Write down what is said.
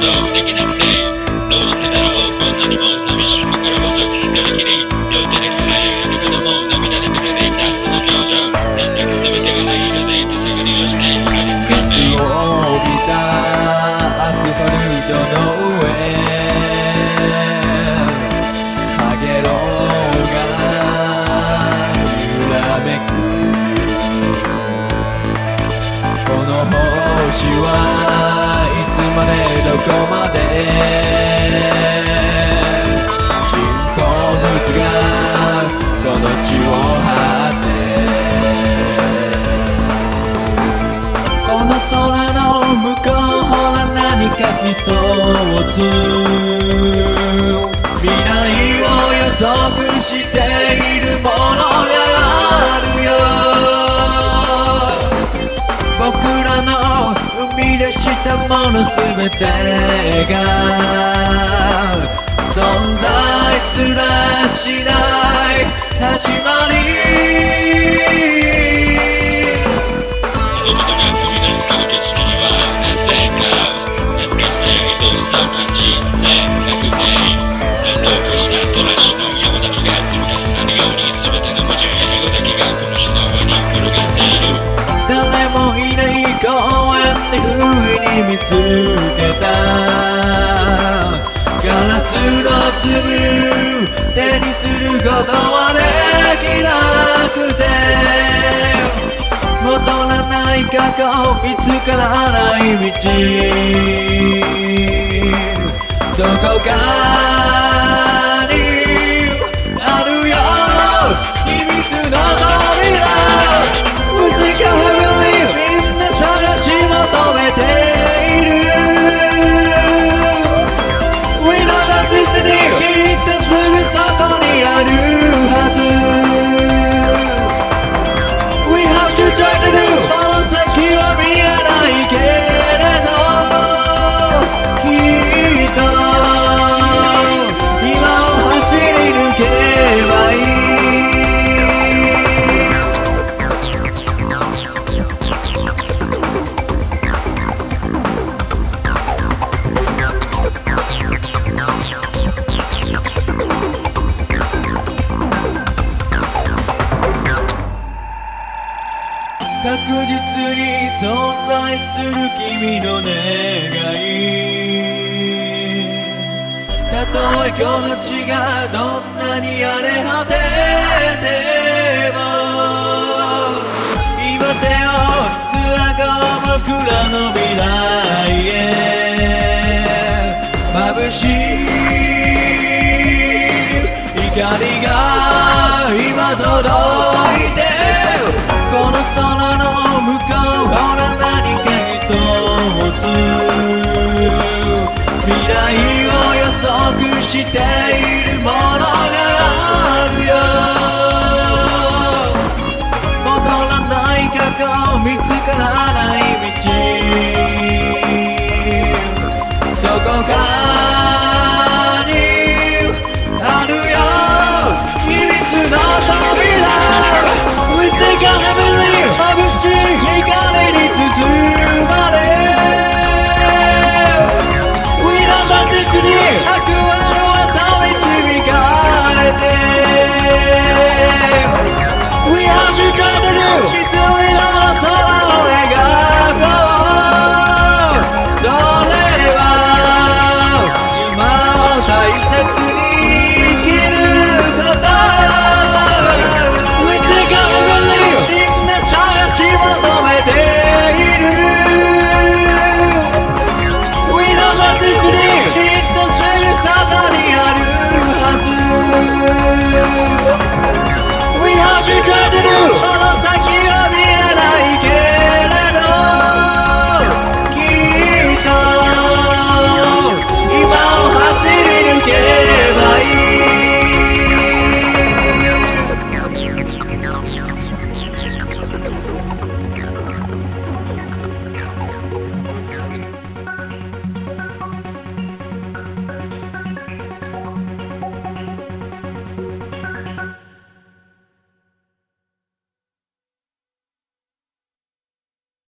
ことできなくて、どうしてだろうこんなにも寂しいからこそ一人きり両手で輝いてる子供涙で濡れていたその表情なんだか全てがないので手探りをして熱を帯びたアスファルトの上かげろうが揺らめくこの星はいつまでどこまで新鉱物がその地を張ってこの空の向こうほら何か一つ未来を予測しているものがあるよ僕らの生み出したものすべてが存在すらしない始まり人々が踏み出すこの景色にはなぜか懐かしさや愛おしさを感じられなくて遠くしたトラッシュの山だけが積み重なるように全ての矛盾やエゴだけがこの日の上に転がっている誰もいない公園で不意に見つけたガラスの粒手にすることはできなくて戻らない過去見つからない道どこかにあるよ秘密の扉確実に存在する君の願いたとえこの地がどんなに荒れ果てても今手をつなごう僕らの未来へ眩しい光が今届いてこの空の向こうほら何か一つ未来を予測しているものがあるよ戻らない過去見つからない